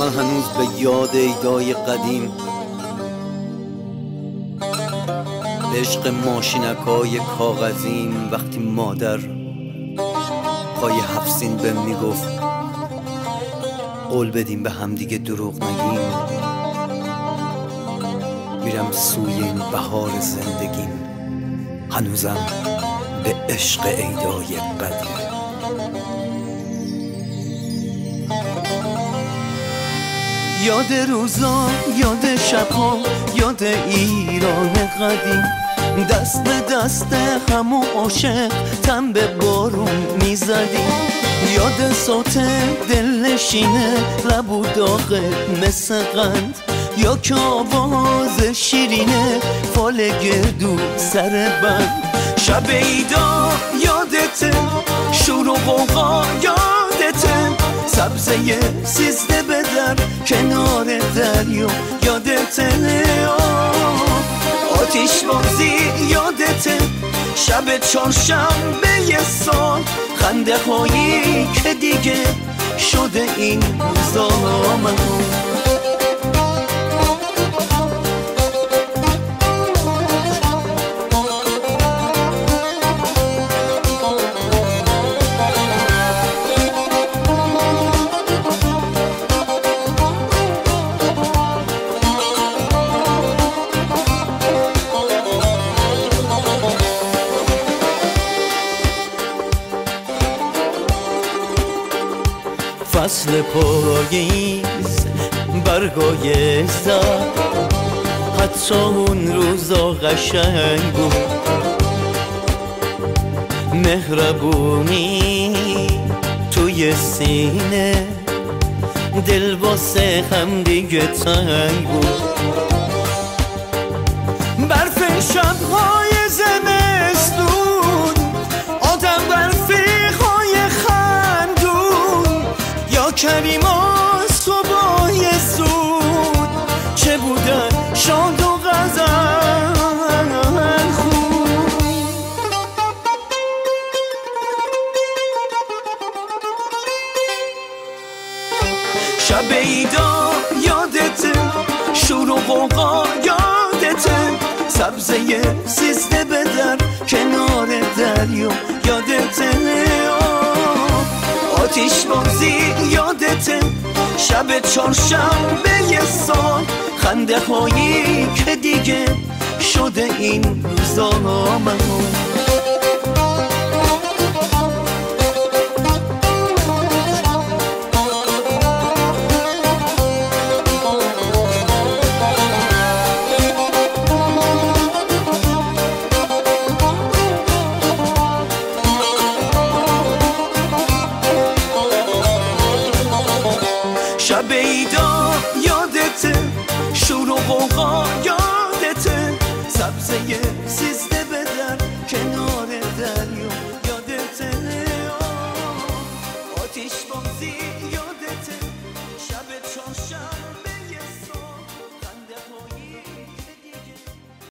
هنوز به یاد ایدای قدیم، به عشق ماشینکای کاغذیم. وقتی مادر پای 7 سین بهم میگفت قول بدیم به هم دیگه دروغ نگیم، میرم سوی این بهار زندگیم، هنوزم به عشق ایدای قدیم. یاد روزا، یاد شبها، یاد ایران قدیم، دست به دست همو عاشق تن به بارون میزدیم. یاد صوت دلنشینه لب و داغ مثل قند، یا که آواز شیرینه فال گردو سر بند. شب ایدا یادته، شور و غوغا یادته، سبزه 13 به در کنار دریا یادته، آتیش بازی یادته، شب چهارشنبه سال، خنده هایی که دیگه شده این روزا مهون. فصل پاییز برگای زد، حتی اون روزا قشنگ بود. مهربونی توی سینه، دل واسه هم دیگه تنگ بود. برف شب‌های زمستون، آدم برفیق‌های خندون، یا کریما صبحای زود چه بودن شاد و غزل خون. شب ایدا یادته، شور و غوغا یادته، سبزه 13 به در کنار دریا یادته، آتیش بازی یادته، شب چهارشنبه سال، خنده هایی که دیگه شده این روزا مهون. شب ایدا یادته، شور و غوغا